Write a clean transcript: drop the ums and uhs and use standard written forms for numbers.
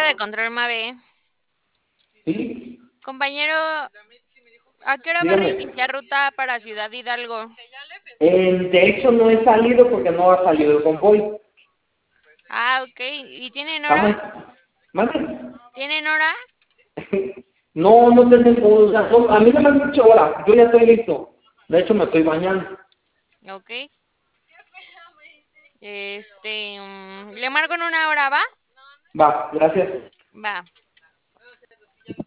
de control Mabe. Sí, Compañero, ¿a qué hora va a dígame. reiniciar ruta para Ciudad Hidalgo? De hecho, no he salido porque no ha salido el convoy. Ah, ok. ¿Y tienen hora? Ajá. ¿Mande? ¿Tienen hora? No, no tengo, o sea, a mí no me han dicho hora, yo ya estoy listo. De hecho, me estoy bañando. Ok. Le marco en una hora, ¿va? Va, gracias. Va.